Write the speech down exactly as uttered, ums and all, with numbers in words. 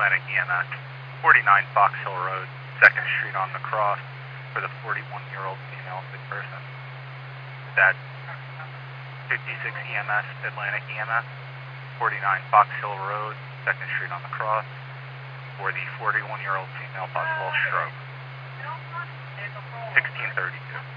Atlantic E M S, forty-nine Fox Hill Road, second Street on the cross, for the forty-one-year-old female sick person. Is that fifty-six E M S, Atlantic E M S, forty-nine Fox Hill Road, second Street on the cross, for the forty-one-year-old female possible stroke. sixteen thirty-two.